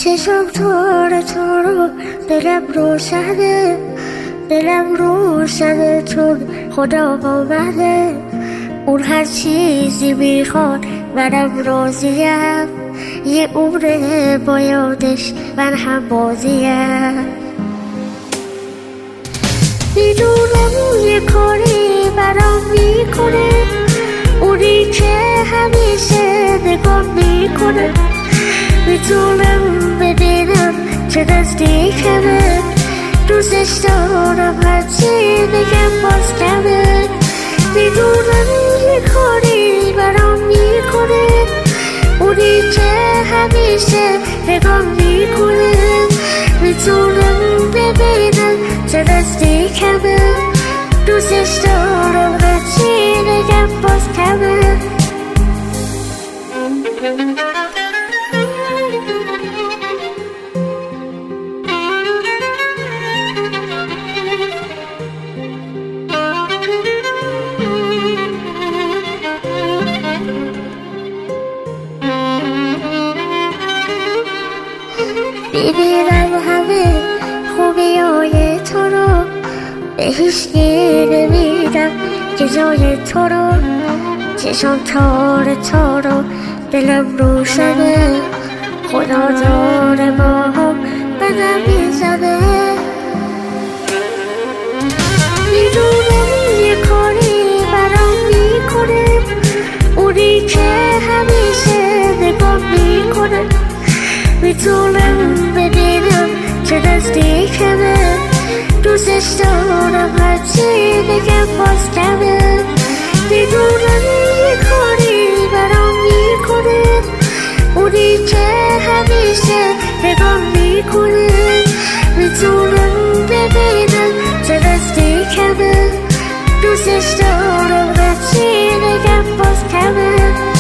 چشم تو رو دلم روشنه چون خدا آمده. اون هر چیزی میخواد منم راضیم، یه عمره با یادش من هم بازیم. میدونم یه کاری برام میکنه، اونی که همیشه نگاه میکنه. میتونم ببینم چه نزدیکمه، دوستش دارم هرچی بگم باز کمه. میدونم یه کاری برام میکنه، اونی که همیشه نگاه میکنه. میتونم ببینم چه نزدیکمه، دوستش دارم هرچی بگم باز کمه. میبینم همه خوبیای تو رو، به هیچکی نمیدم که جای تو رو. چشم تو رو دلم روشنه، خدا داره با هم بدم میزنه. میدونم یه کاری برام میکنه، اونی که همیشه نگاه میکنه. میتونم ببینم چه نزدیکمه، دوستش دارم هرچی بگم باز کمه. میدونم یه کاری برام میکنه، اونی که همیشه نگاه میکنه. میتونم ببینم چه نزدیکمه، دوستش دارم هرچی بگم باز کمه.